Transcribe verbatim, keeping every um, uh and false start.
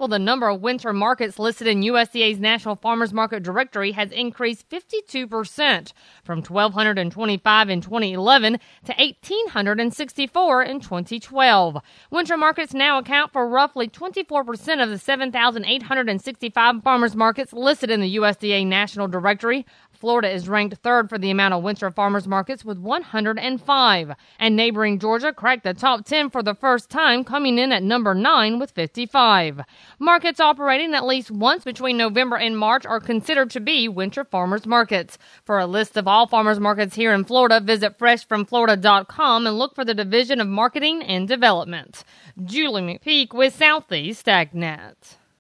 Well, the number of winter markets listed in U S D A's National Farmers Market Directory has increased fifty-two percent from one thousand two hundred twenty-five in twenty eleven to one thousand eight hundred sixty-four in twenty twelve. Winter markets now account for roughly twenty-four percent of the seven thousand eight hundred sixty-five farmers markets listed in the U S D A National Directory. Florida is ranked third for the amount of winter farmers markets with one hundred five. And neighboring Georgia cracked the top ten for the first time, coming in at number nine with fifty-five. Markets operating at least once between November and March are considered to be winter farmers markets. For a list of all farmers markets here in Florida, visit fresh from florida dot com and look for the Division of Marketing and Development. Julie McPeak with Southeast AgNet.